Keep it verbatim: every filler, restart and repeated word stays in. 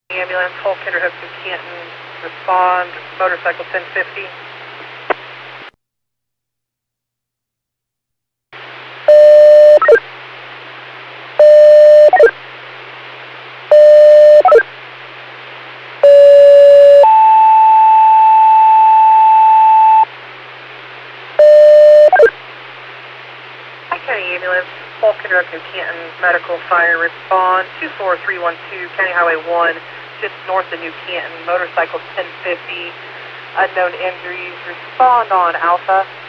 Ambulance, Hull, Kinderhook, and Canton, respond, motorcycle ten fifty. County Ambulance, Hull, Kinderhook, and Canton, medical fire respond, two four three one two, County Highway one, just north of New Canton, motorcycle ten fifty, unknown injuries, respond on Alpha.